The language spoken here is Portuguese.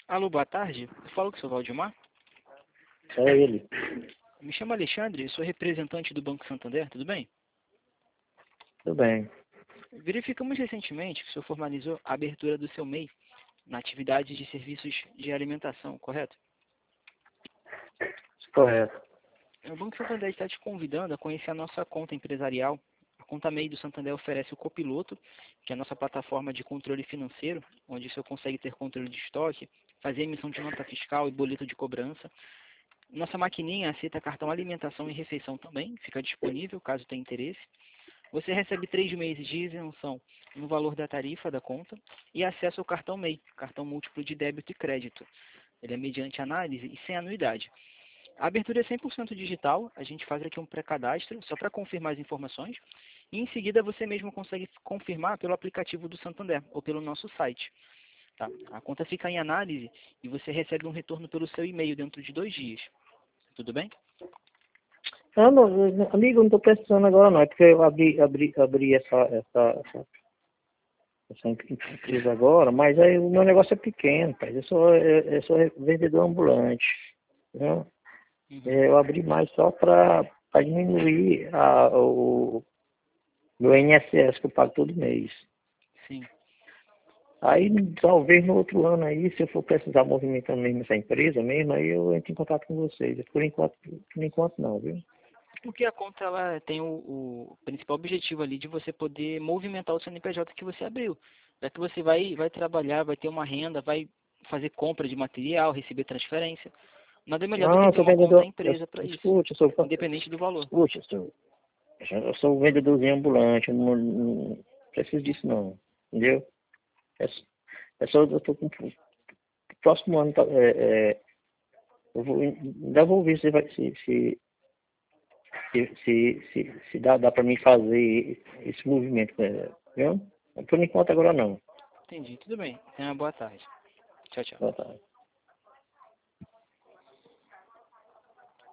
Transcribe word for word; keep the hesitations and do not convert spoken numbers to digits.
Alô, boa tarde. Eu falo com o seu Valdemar. É ele. Me chamo Alexandre, sou representante do Banco Santander, tudo bem? Tudo bem. Verificamos recentemente que o senhor formalizou a abertura do seu M E I na atividade de serviços de alimentação, correto? Correto. O Banco Santander está te convidando a conhecer a nossa conta empresarial. A conta M E I do Santander oferece o Copiloto, que é a nossa plataforma de controle financeiro, onde o senhor consegue ter controle de estoque, fazer emissão de nota fiscal e boleto de cobrança. Nossa maquininha aceita cartão alimentação e refeição também, fica disponível caso tenha interesse. Você recebe três meses de isenção no valor da tarifa da conta e acesso ao cartão M E I, cartão múltiplo de débito e crédito. Ele é mediante análise e sem anuidade. A abertura é cem por cento digital, a gente faz aqui um pré-cadastro só para confirmar as informações e em seguida você mesmo consegue confirmar pelo aplicativo do Santander ou pelo nosso site. Tá? A conta fica em análise e você recebe um retorno pelo seu e-mail dentro de dois dias. Tudo bem? Ah, não, amigo, eu não estou precisando agora não, é porque eu abri, abri, abri essa, essa, essa, essa empresa agora, mas aí o meu negócio é pequeno, pai. Eu sou, eu, eu sou vendedor ambulante. Né? Uhum. Eu abri mais só para diminuir a, o meu I N S S que eu pago todo mês. Sim. Aí talvez no outro ano aí, se eu for precisar movimentar mesmo essa empresa mesmo, aí eu entro em contato com vocês. Por enquanto, por enquanto não, viu? Porque a conta ela tem o, o principal objetivo ali de você poder movimentar o C N P J que você abriu. Já que você vai, vai trabalhar, vai ter uma renda, vai fazer compra de material, receber transferência. Nada melhor do Não, que eu ter sou uma conta vendedor. empresa para Eu, isso, escute, eu sou. independente do valor. Escute, eu sou. Eu sou vendedorzinho ambulante, eu não, não preciso disso não. Entendeu? É, só- é só eu tô com. Próximo ano, tá, é, é, eu vou, ainda vou ver se vai se, se, se, se, se, se dá, dá para mim fazer esse movimento, é, viu? Por enquanto agora não. Entendi, tudo bem. Tenha uma boa tarde. Tchau, tchau. Boa tarde.